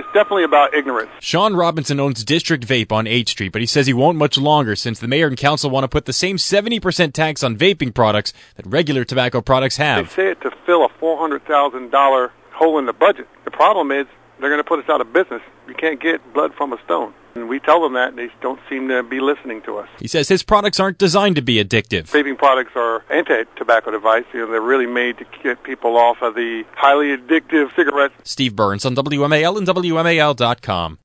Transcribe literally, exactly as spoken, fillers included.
definitely about ignorance. Sean Robinson owns District Vape on eighth Street, but he says he won't much longer since the mayor and council want to put the same seventy percent tax on vaping products that regular tobacco products have. They say it to fill a four hundred thousand dollars hole in the budget. The problem is they're going to put us out of business. You can't get blood from a stone. And we tell them that, and they don't seem to be listening to us. He says his products aren't designed to be addictive. Vaping products are anti-tobacco device. You know, they're really made to get people off of the highly addictive cigarettes. Steve Burns on W M A L and W M A L dot com.